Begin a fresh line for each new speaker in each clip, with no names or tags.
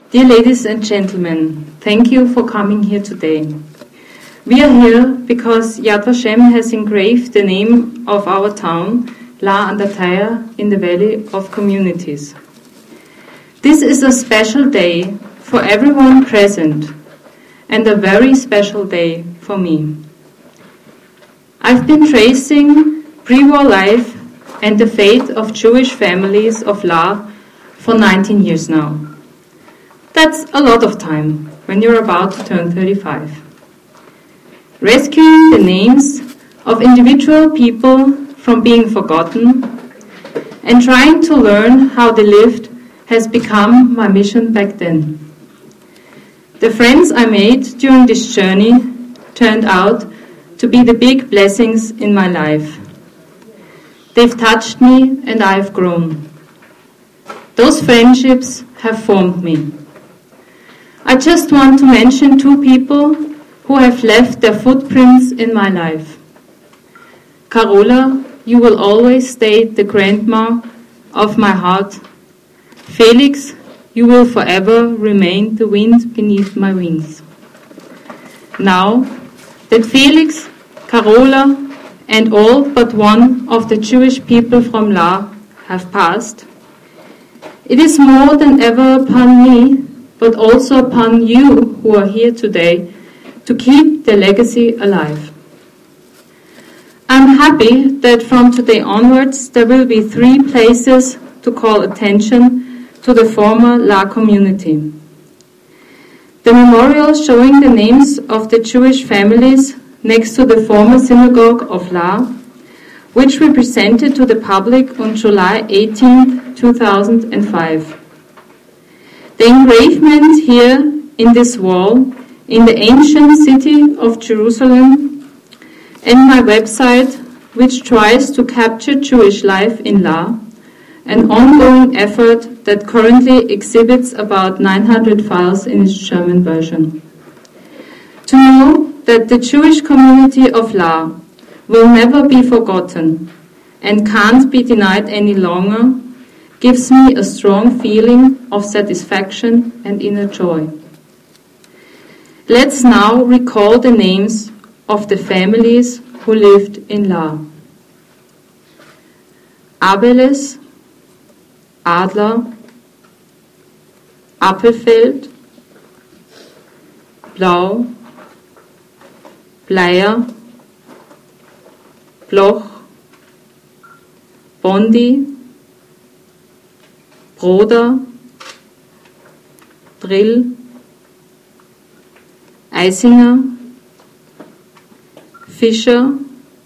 Dear ladies and gentlemen, thank you for coming here today. We are here because Yad Vashem has engraved the name of our town, La Andataya, in the Valley of Communities. This is a special day for everyone present and a very special day for me. I've been tracing pre-war life and the fate of Jewish families of La for 19 years now. That's a lot of time when you're about to turn 35. Rescuing the names of individual people from being forgotten and trying to learn how they lived has become my mission back then. The friends I made during this journey turned out to be the big blessings in my life. They've touched me and I've grown. Those friendships have formed me. I just want to mention two people who have left their footprints in my life. Carola, you will always stay the grandma of my heart. Felix, you will forever remain the wind beneath my wings. Now that Felix, Carola, and all but one of the Jewish people from La have passed, it is more than ever upon me, but also upon you who are here today, to keep the legacy alive. I'm happy that from today onwards there will be 3 places to call attention to the former La community. The memorial showing the names of the Jewish families next to the former synagogue of La, which we presented to the public on July 18, 2005. The engravement here in this wall in the ancient city of Jerusalem, and my website, which tries to capture Jewish life in La, an ongoing effort that currently exhibits about 900 files in its German version. To know that the Jewish community of La will never be forgotten and can't be denied any longer gives me a strong feeling of satisfaction and inner joy. Let's now recall the names of the families who lived in La. Abeles, Adler, Appelfeld, Blau, Bleier, Bloch, Bondi, Broder, Drill, Eisinger, Fischer,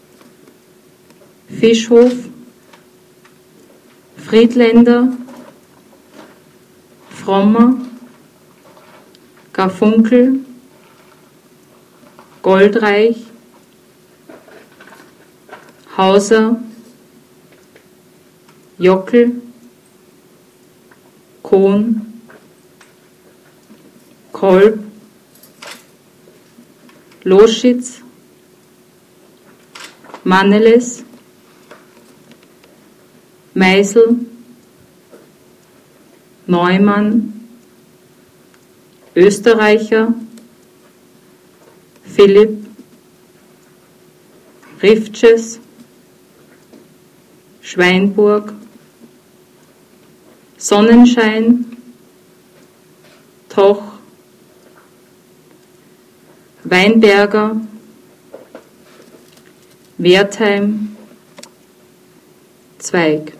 Fischhof, Friedländer, Frommer, Garfunkel, Goldreich, Hauser, Jockel, Kohn, Kolb, Loschitz, Manneles, Meisel, Neumann, Österreicher, Philipp, Riftsches, Schweinburg, Sonnenschein, Toch, Weinberger, Wertheim, Zweig.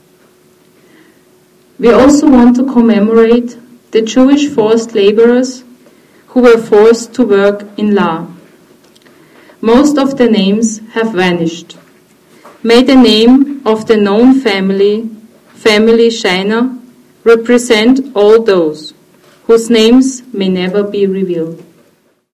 We also want to commemorate the Jewish forced laborers who were forced to work in La. Most of the names have vanished. May the name of the known family Scheiner, represent all those whose names may never be revealed.